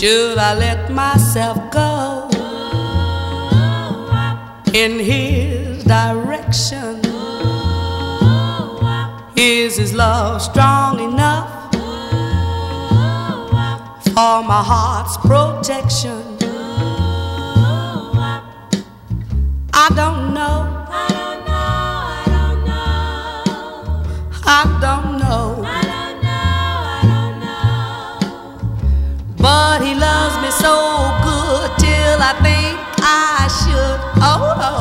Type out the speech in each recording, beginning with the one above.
Should I let myself go in his direction? Is his love strong enough for my heart's protection? I don't know. I don't know. But he loves me so good till I think I should. Oh.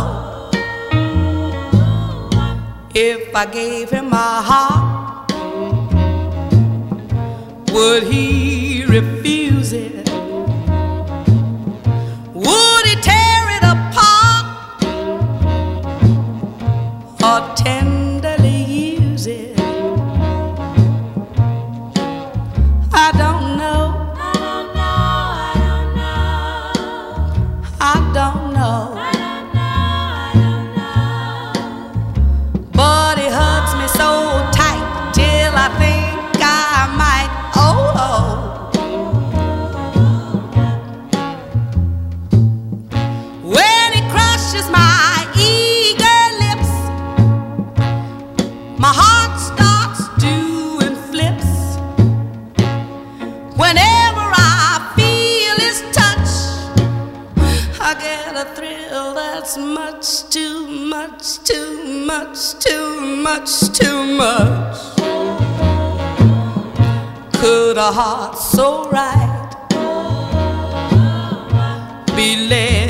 If I gave him my heart, would he refuse it? Would he tear it apart or tenderly use it? I don't know. I don't know. But he hugs me so tight till I think I might. Oh. When he crushes my eager lips, my heart starts doing flips. Whenever I feel his touch, I get a thrill that's much too much, too much, too much, too much. Could a heart so right be led